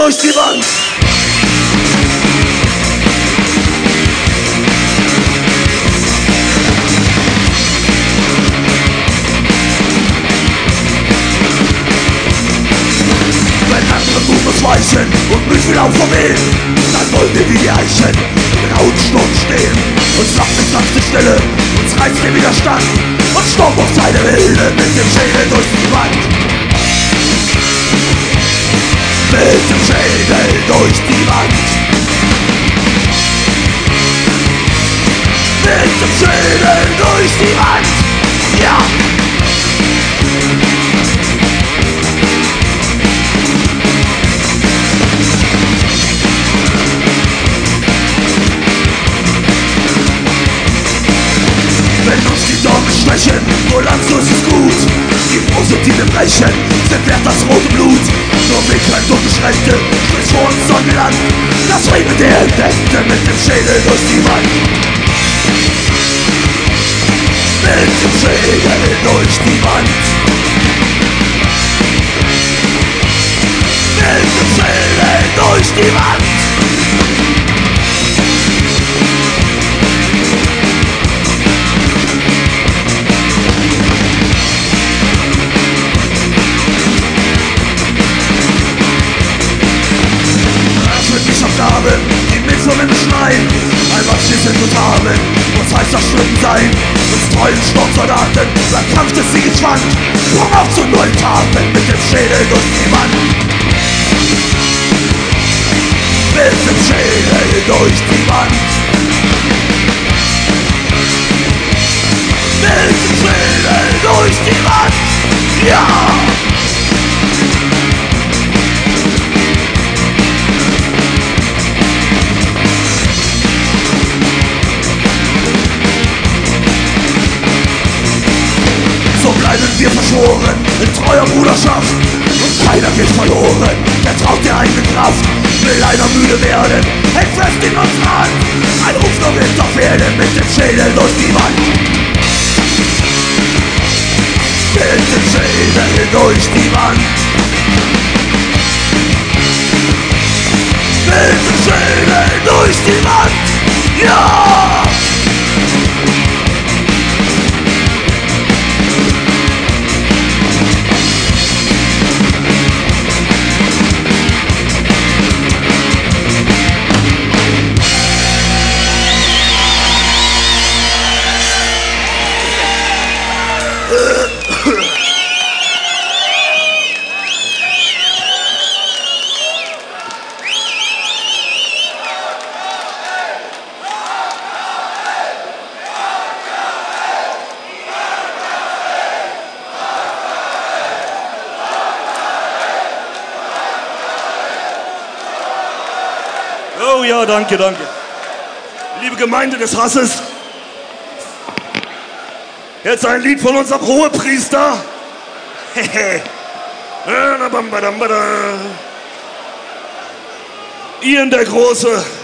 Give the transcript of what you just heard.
durch die Wand. Wenn andere Boomer weichen und mich wieder verwehen, dann wollen wir wie die Eichen in rauen Sturm stehen. Uns macht eine sanfte Stille, uns reizt der Widerstand und Sturm auf seine Wille mit dem Schädel durch die Wand. Mit dem Schädel durch die Wand. Mit dem Schädel durch die Wand. Ja! Wenn uns die Sorgen schwächen, nur langsam ist es gut. Die positive Brechen sind wert das rote Blut. Nur Wegrein und Beschränkte spricht vor uns Sonnenland. Das Ringen der Entdeckte mit dem Schädel durch die Wand. Mit dem Schädel durch die Wand. Mit dem Schädel durch die Wand. Die mit so einem Schneien einmal schießen und haben, was heißt das Schwimmen sein? Uns treuen Sturmsoldaten beim Kampf des Sieges schwand. Komm auf zu neuen Taten mit dem Schädel durch die Wand. Mit dem Schädel durch die Wand. Mit dem Schädel durch die Wand. Ja! So bleiben wir verschworen in treuer Bruderschaft und keiner geht verloren, der traut der eigenen Kraft. Will einer müde werden, hält fest in uns an. Ein Ruf nur wird doch werden mit dem Schädel durch die Wand. Mit dem Schädel durch die Wand. Mit dem Schädel durch die Wand. Ja! Oh ja, danke, danke. Liebe Gemeinde des Hasses, jetzt ein Lied von unserem Hohepriester. Ian der Große.